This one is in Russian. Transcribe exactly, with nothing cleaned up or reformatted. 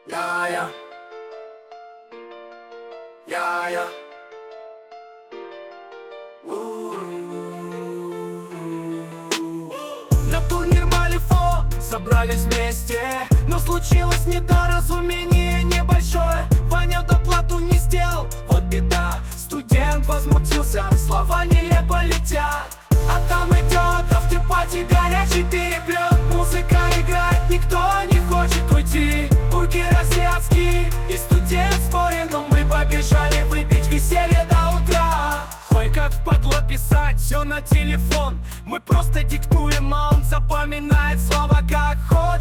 Я-я, я-я. На турнир Малифо собрались вместе, но случилось недоразумение небольшое. Ваня доплату не сделал, вот беда. Студент возмутился, слова нелепо летят. А там идет автопати, горячий переплет. Музыка играет, никто не хочет уйти. Бургер азиатский и студент в споре, но мы побежали выпить веселье до утра. Ой, как впадло писать все на телефон. Мы просто диктуем, а он запоминает слова как ход.